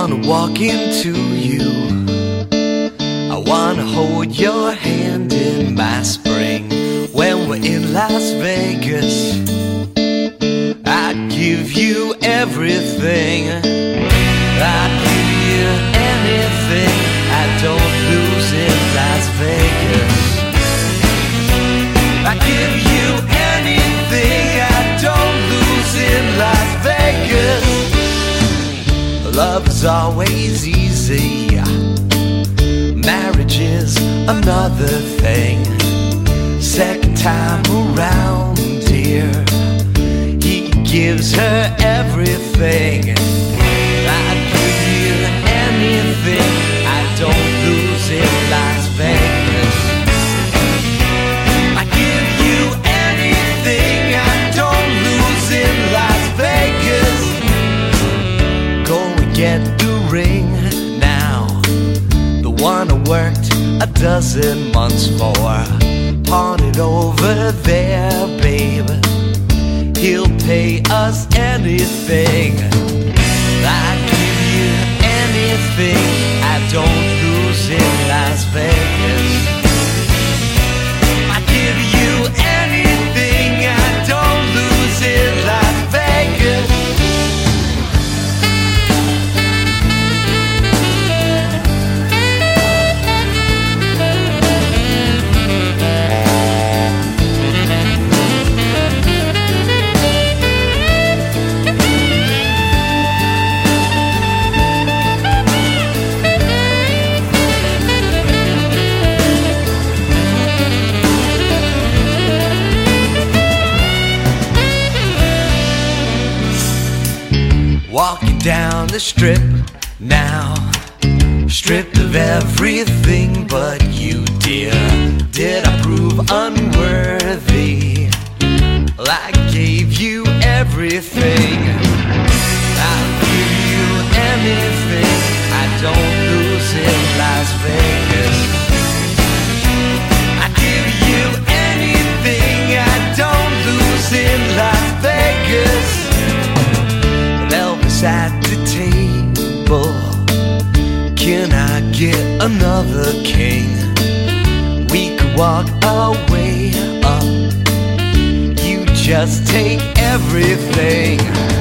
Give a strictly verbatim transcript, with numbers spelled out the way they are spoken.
wanna walk into you. I wanna hold your hand in my spring. When we're in Las Vegas, I'd give you everything. I'd give you anything I don't lose in Las Vegas. I'd give you anything I don't lose in Las Vegas. Love is always easy, marriage is another thing. Second time around, dear, he gives her everything. I'd give you anything I don't lose in Las Vegas. I'd give you anything I don't lose in Las Vegas. Go and get the ring now, the one I worked a dozen months for. Pawn it over there, babe, he'll pay us anything. I'd give you anything I don't lose in Las Vegas. I'd give you anything I don't lose in Las Vegas. Walking down the strip now, stripped of everything but you, dear. Did I prove unworthy? Well, I gave you everything. I'll give you anything I don't lose in Las Vegas. I give you anything I don't lose in Las Vegas. Elvis at the table, can I get another king? We could walk our way up, you just take everything.